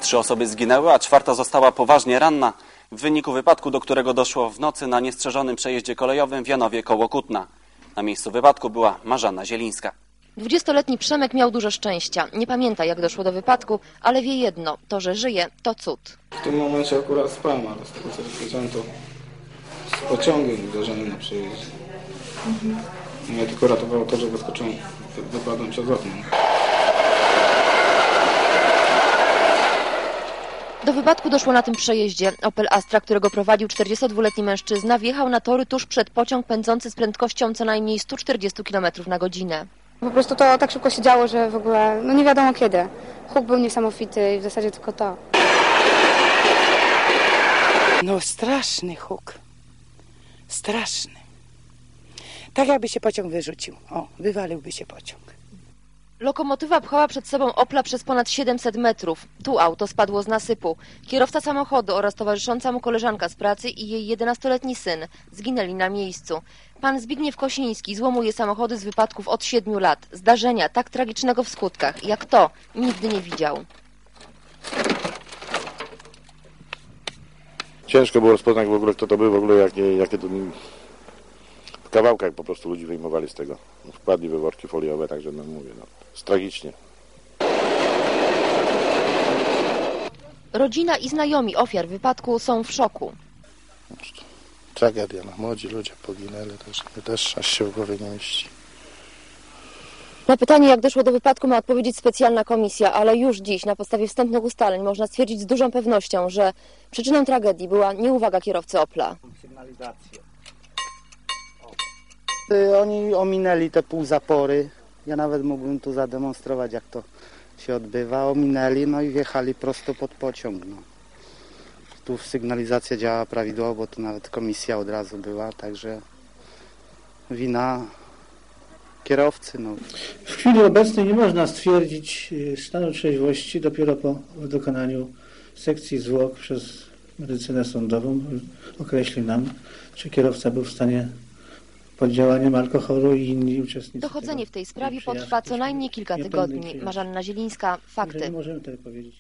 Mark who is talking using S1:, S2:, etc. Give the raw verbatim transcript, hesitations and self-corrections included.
S1: Trzy osoby zginęły, a czwarta została poważnie ranna w wyniku wypadku, do którego doszło w nocy na niestrzeżonym przejeździe kolejowym w Janowie koło Kutna. Na miejscu wypadku była Marzanna Zielińska.
S2: Dwudziestoletni Przemek miał dużo szczęścia. Nie pamięta, jak doszło do wypadku, ale wie jedno, to, że żyje, to cud.
S3: W tym momencie akurat spałem, ale z tego co wiedziałem, to z pociągiem uderzeniem na przejeździe. Mhm. Mnie tylko ratowało to, że wyskoczyłem, wypadłem przez okno.
S2: Do wypadku doszło na tym przejeździe. Opel Astra, którego prowadził czterdziestodwuletni mężczyzna, wjechał na tory tuż przed pociąg pędzący z prędkością co najmniej sto czterdzieści kilometrów na godzinę.
S4: Po prostu to tak szybko się działo, że w ogóle no nie wiadomo kiedy. Huk był niesamowity i w zasadzie tylko to.
S5: No straszny huk. Straszny. Tak jakby się pociąg wyrzucił. O, wywaliłby się pociąg.
S2: Lokomotywa pchała przed sobą Opla przez ponad siedemset metrów. Tu auto spadło z nasypu. Kierowca samochodu oraz towarzysząca mu koleżanka z pracy i jej jedenastoletni syn zginęli na miejscu. Pan Zbigniew Kosiński złomuje samochody z wypadków od siedmiu lat. Zdarzenia tak tragicznego w skutkach, jak to, nigdy nie widział.
S6: Ciężko było rozpoznać w ogóle, kto to był, w ogóle jakie, jakie to... W kawałkach po prostu ludzi wyjmowali z tego. Wkładli we worki foliowe, także no mówię, no, jest tragicznie.
S2: Rodzina i znajomi ofiar wypadku są w szoku.
S7: Tragedia, no, młodzi ludzie poginęli, też, też aż się w głowie nie mieści.
S2: Na pytanie, jak doszło do wypadku, ma odpowiedzieć specjalna komisja, ale już dziś na podstawie wstępnych ustaleń można stwierdzić z dużą pewnością, że przyczyną tragedii była nieuwaga kierowcy Opla.
S8: Oni ominęli te półzapory. Ja nawet mógłbym tu zademonstrować, jak to się odbywa. Ominęli, no i wjechali prosto pod pociąg. No. Tu sygnalizacja działa prawidłowo, bo tu nawet komisja od razu była, także wina kierowcy. No.
S9: W chwili obecnej nie można stwierdzić stanu trzeźwości dopiero po dokonaniu sekcji zwłok przez medycynę sądową. Określi nam, czy kierowca był w stanie pod działaniem alkoholu i inni uczestnicy.
S2: Dochodzenie
S9: tego
S2: w tej sprawie potrwa co najmniej kilka tygodni. Marzanna Zielińska, Fakty.
S9: Nie możemy tego powiedzieć.